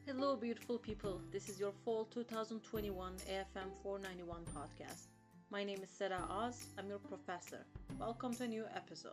Hello, beautiful people. This is your fall 2021 AFM 491 podcast. My name is Sarah Oz. I'm your professor. Welcome to a new episode.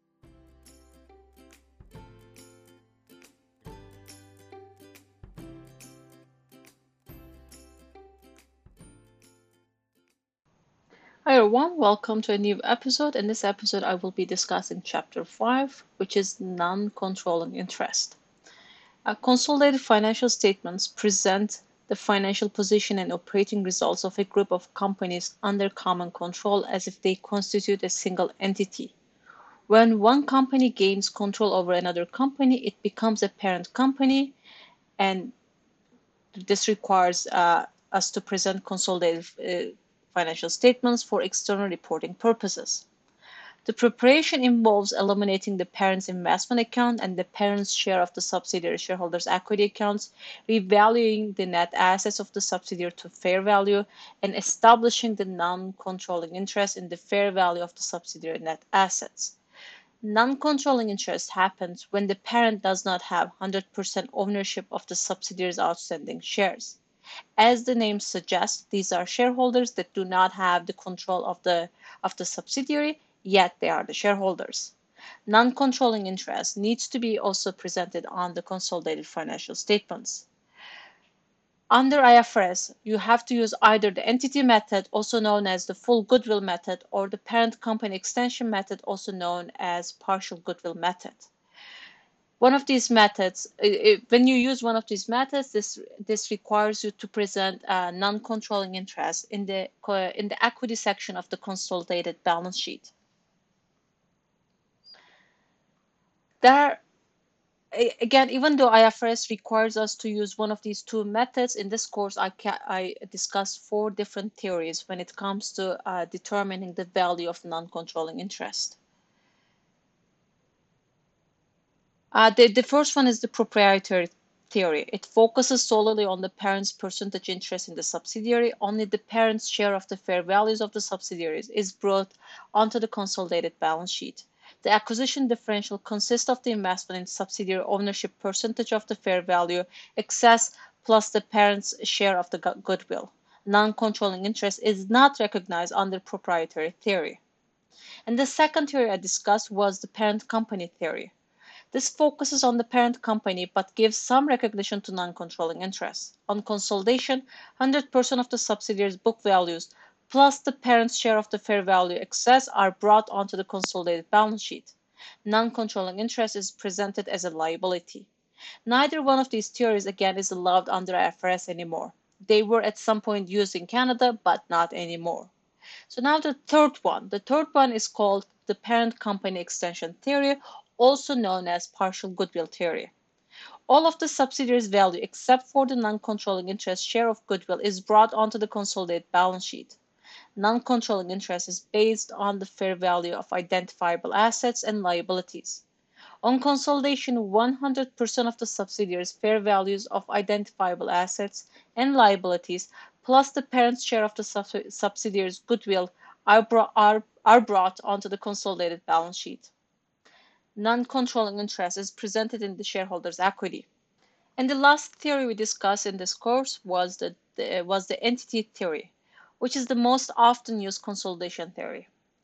Hi everyone, welcome to a new episode. In this episode, I will be discussing Chapter 5, which is non-controlling interest. Consolidated financial statements present the financial position and operating results of a group of companies under common control as if they constitute a single entity. When one company gains control over another company, it becomes a parent company, and this requires us to present consolidated financial statements for external reporting purposes. The preparation involves eliminating the parent's investment account and the parent's share of the subsidiary shareholders' equity accounts, revaluing the net assets of the subsidiary to fair value, and establishing the non-controlling interest in the fair value of the subsidiary net assets. Non-controlling interest happens when the parent does not have 100% ownership of the subsidiary's outstanding shares. As the name suggests, these are shareholders that do not have the control of the subsidiary, yet they are the shareholders. Non-controlling interest needs to be also presented on the consolidated financial statements. Under IFRS, you have to use either the entity method, also known as the full goodwill method, or the parent company extension method, also known as partial goodwill method. One of these methods, when you use one of these methods, this requires you to present non-controlling interest in the equity section of the consolidated balance sheet. There, again, even though IFRS requires us to use one of these two methods, in this course I discuss 4 different theories when it comes to determining the value of non-controlling interest. The first one is the proprietary theory. It focuses solely on the parent's percentage interest in the subsidiary. Only the parent's share of the fair values of the subsidiaries is brought onto the consolidated balance sheet. The acquisition differential consists of the investment in subsidiary ownership percentage of the fair value excess plus the parent's share of the goodwill. Non-controlling interest is not recognized under proprietary theory. And the second theory I discussed was the parent company theory. This focuses on the parent company but gives some recognition to non-controlling interests. On consolidation, 100% of the subsidiaries' book values plus the parent's share of the fair value excess are brought onto the consolidated balance sheet. Non-controlling interest is presented as a liability. Neither one of these theories, again, is allowed under IFRS anymore. They were at some point used in Canada, but not anymore. So now the third one. The third one is called the parent company extension theory, also known as partial goodwill theory. All of the subsidiaries' value except for the non-controlling interest share of goodwill is brought onto the consolidated balance sheet. Non-controlling interest is based on the fair value of identifiable assets and liabilities. On consolidation, 100% of the subsidiaries' fair values of identifiable assets and liabilities plus the parent's share of the subsidiaries' goodwill are brought onto the consolidated balance sheet. Non-controlling interest is presented in the shareholders' equity. And the last theory we discussed in this course was the entity theory, which is the most often used consolidation theory.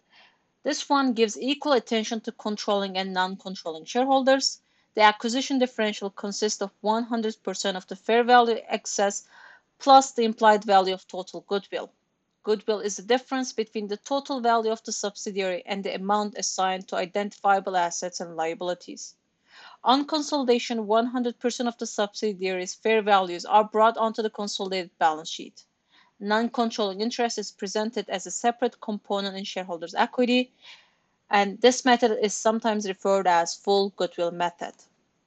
This one gives equal attention to controlling and non-controlling shareholders. The acquisition differential consists of 100% of the fair value excess plus the implied value of total goodwill. Goodwill is the difference between the total value of the subsidiary and the amount assigned to identifiable assets and liabilities. On consolidation, 100% of the subsidiaries' fair values are brought onto the consolidated balance sheet. Non-controlling interest is presented as a separate component in shareholders' equity, and this method is sometimes referred as full goodwill method.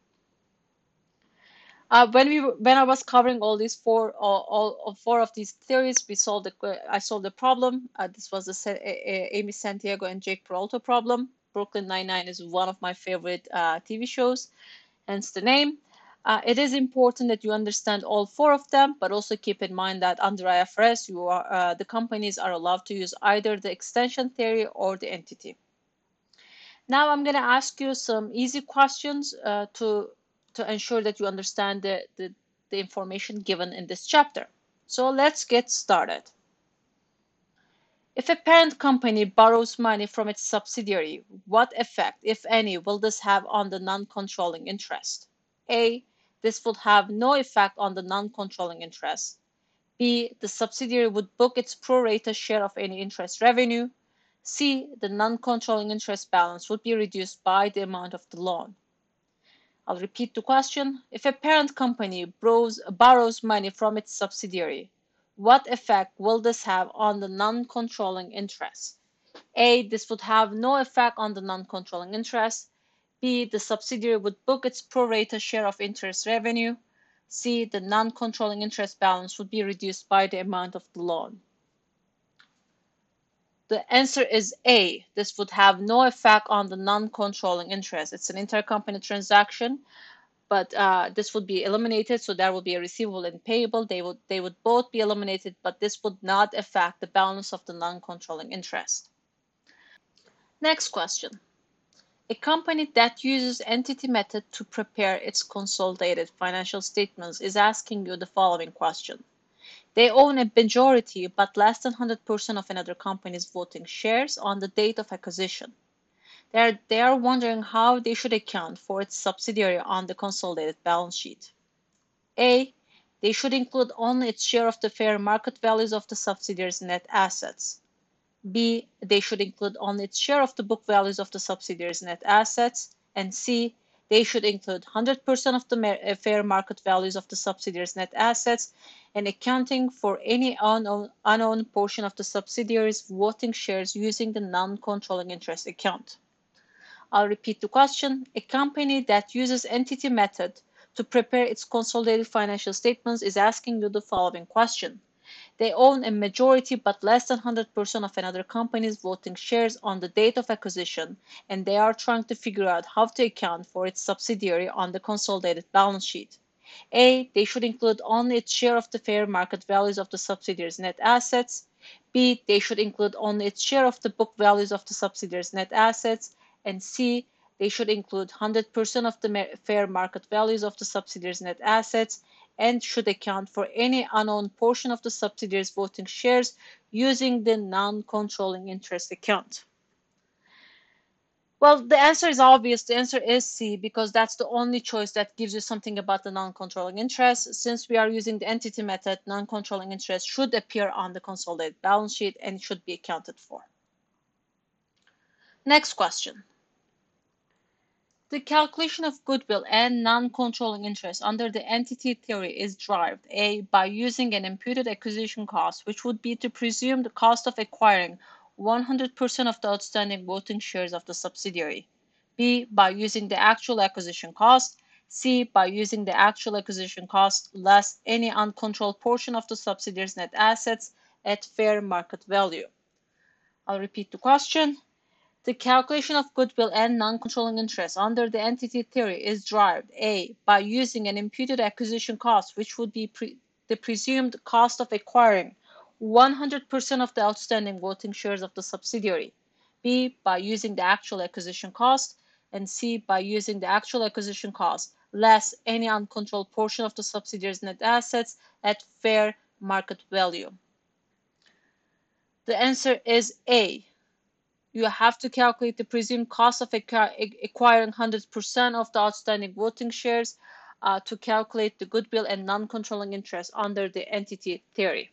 When I was covering all 4 of these theories, I solved the problem. This was the Amy Santiago and Jake Peralta problem. Brooklyn Nine-Nine is one of my favorite TV shows, hence the name. It is important that you understand all 4 of them, but also keep in mind that under IFRS, the companies are allowed to use either the extension theory or the entity. Now I'm going to ask you some easy questions to ensure that you understand the information given in this chapter. So let's get started. If a parent company borrows money from its subsidiary, what effect, if any, will this have on the non-controlling interest? A. This would have no effect on the non-controlling interest. B. The subsidiary would book its pro rata share of any interest revenue. C. The non-controlling interest balance would be reduced by the amount of the loan. I'll repeat the question. If a parent company borrows money from its subsidiary, what effect will this have on the non-controlling interest? A. This would have no effect on the non-controlling interest. B. The subsidiary would book its pro rata share of interest revenue. C. The non-controlling interest balance would be reduced by the amount of the loan. The answer is A. This would have no effect on the non-controlling interest. It's an intercompany transaction, but this would be eliminated, so there will be a receivable and payable. They would both be eliminated, but this would not affect the balance of the non-controlling interest. Next question. A company that uses entity method to prepare its consolidated financial statements is asking you the following question. They own a majority but less than 100% of another company's voting shares on the date of acquisition. They are wondering how they should account for its subsidiary on the consolidated balance sheet. A. They should include only its share of the fair market values of the subsidiary's net assets. B. They should include only its share of the book values of the subsidiary's net assets. And C. They should include 100% of the fair market values of the subsidiary's net assets and accounting for any unowned portion of the subsidiary's voting shares using the non-controlling interest account. I'll repeat the question. A company that uses entity method to prepare its consolidated financial statements is asking you the following question. They own a majority but less than 100% of another company's voting shares on the date of acquisition, and they are trying to figure out how to account for its subsidiary on the consolidated balance sheet. A. They should include only its share of the fair market values of the subsidiary's net assets. B. They should include only its share of the book values of the subsidiary's net assets. And C. They should include 100% of the fair market values of the subsidiary's net assets and should account for any unowned portion of the subsidiary's voting shares using the non-controlling interest account. Well, the answer is obvious. The answer is C, because that's the only choice that gives you something about the non-controlling interest. Since we are using the entity method, non-controlling interest should appear on the consolidated balance sheet and should be accounted for. Next question. The calculation of goodwill and non-controlling interest under the entity theory is derived A. by using an imputed acquisition cost, which would be to presume the cost of acquiring 100% of the outstanding voting shares of the subsidiary. B. by using the actual acquisition cost. C. by using the actual acquisition cost less any uncontrolled portion of the subsidiary's net assets at fair market value. I'll repeat the question. The calculation of goodwill and non-controlling interest under the entity theory is derived A. by using an imputed acquisition cost, which would be the presumed cost of acquiring 100% of the outstanding voting shares of the subsidiary. B. by using the actual acquisition cost. And C. by using the actual acquisition cost less any uncontrolled portion of the subsidiary's net assets at fair market value. The answer is A. You have to calculate the presumed cost of acquiring 100% of the outstanding voting shares to calculate the goodwill and non-controlling interest under the entity theory.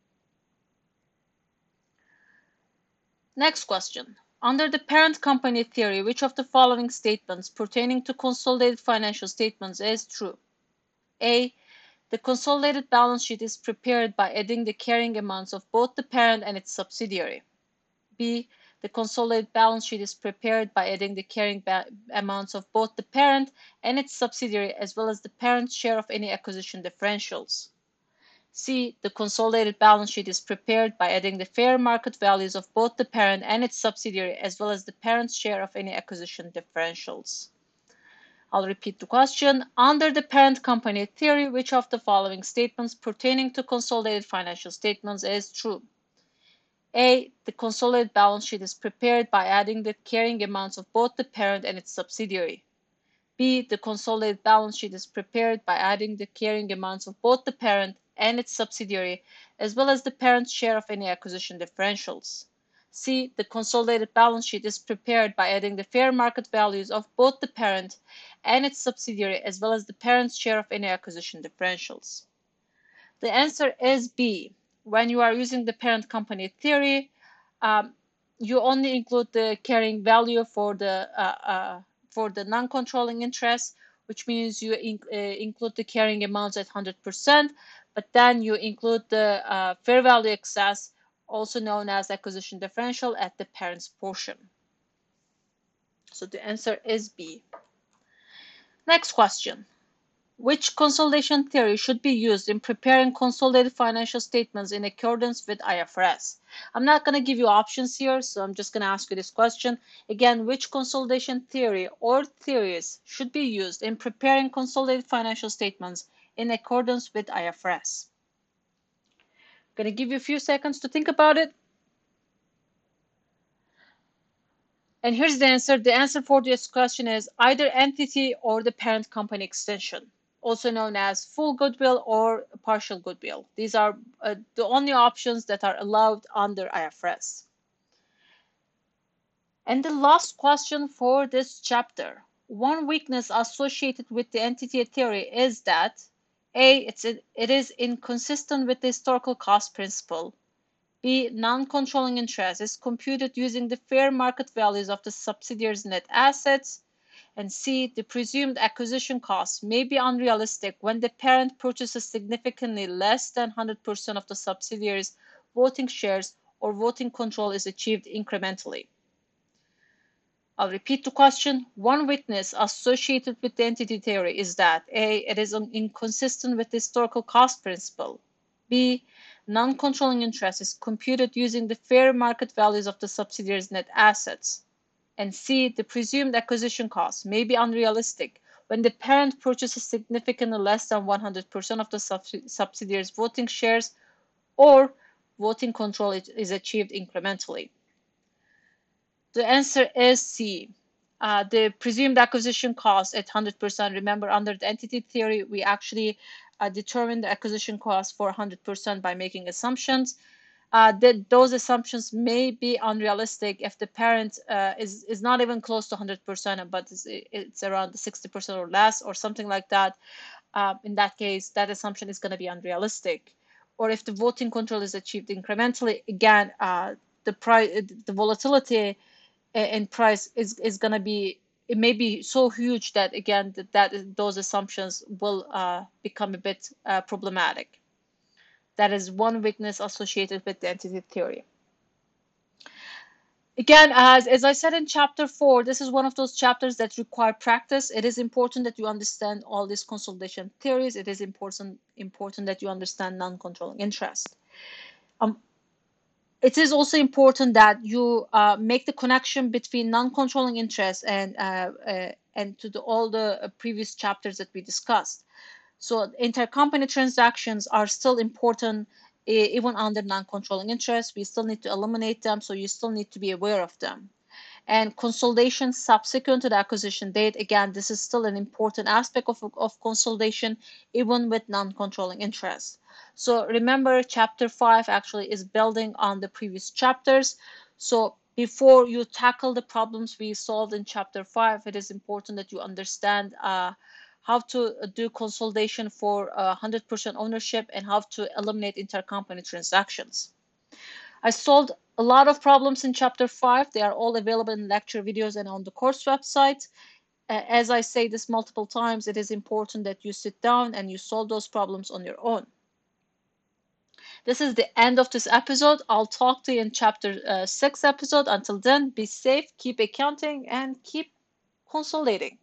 Next question. Under the parent company theory, which of the following statements pertaining to consolidated financial statements is true? A. The consolidated balance sheet is prepared by adding the carrying amounts of both the parent and its subsidiary. B. The consolidated balance sheet is prepared by adding the carrying amounts of both the parent and its subsidiary as well as the parent's share of any acquisition differentials. C. The consolidated balance sheet is prepared by adding the fair market values of both the parent and its subsidiary as well as the parent's share of any acquisition differentials. I'll repeat the question. Under the parent company theory, which of the following statements pertaining to consolidated financial statements is true? A. The consolidated balance sheet is prepared by adding the carrying amounts of both the parent and its subsidiary. B, the consolidated balance sheet is prepared by adding the carrying amounts of both the parent and its subsidiary, as well as the parent's share of any acquisition differentials. C, the consolidated balance sheet is prepared by adding the fair market values of both the parent and its subsidiary, as well as the parent's share of any acquisition differentials. The answer is B. When you are using the parent company theory, you only include the carrying value for the non-controlling interest, which means you include the carrying amounts at 100%, but then you include the fair value excess, also known as acquisition differential, at the parent's portion. So the answer is B. Next question. Which consolidation theory should be used in preparing consolidated financial statements in accordance with IFRS? I'm not going to give you options here, so I'm just going to ask you this question. Again, which consolidation theory or theories should be used in preparing consolidated financial statements in accordance with IFRS? I'm going to give you a few seconds to think about it. And here's the answer. The answer for this question is either entity or the parent company extension, also known as full goodwill or partial goodwill. These are the only options that are allowed under IFRS. And the last question for this chapter. One weakness associated with the entity theory is that A, it is inconsistent with the historical cost principle. B, non-controlling interest is computed using the fair market values of the subsidiary's net assets. And C, the presumed acquisition costs may be unrealistic when the parent purchases significantly less than 100% of the subsidiary's voting shares or voting control is achieved incrementally. I'll repeat the question. One weakness associated with the entity theory is that A, it is inconsistent with the historical cost principle. B, non-controlling interest is computed using the fair market values of the subsidiary's net assets. And C, the presumed acquisition costs may be unrealistic when the parent purchases significantly less than 100% of the subsidiary's voting shares or voting control is achieved incrementally. The answer is C. The presumed acquisition cost at 100%. Remember, under the entity theory, we actually determine the acquisition cost for 100% by making assumptions. Those assumptions may be unrealistic if the parent is not even close to 100%, but it's around 60% or less or something like that. In that case, that assumption is going to be unrealistic. Or if the voting control is achieved incrementally, again, the volatility in price is going to be, it may be so huge that again that those assumptions will become a bit problematic. That is one weakness associated with the entity theory. Again, as I said in chapter 4, this is one of those chapters that require practice. It is important that you understand all these consolidation theories. It is important that you understand non-controlling interest. It is also important that you make the connection between non-controlling interest and all the previous chapters that we discussed. So intercompany transactions are still important even under non-controlling interest. We still need to eliminate them, so you still need to be aware of them. And consolidation subsequent to the acquisition date, again, this is still an important aspect of consolidation, even with non-controlling interest. So remember, chapter 5 actually is building on the previous chapters. So before you tackle the problems we solved in chapter 5, it is important that you understand how to do consolidation for 100% ownership and how to eliminate intercompany transactions. I solved a lot of problems in chapter 5. They are all available in lecture videos and on the course website. As I say this multiple times, it is important that you sit down and you solve those problems on your own. This is the end of this episode. I'll talk to you in chapter 6 episode. Until then, be safe, keep accounting, and keep consolidating.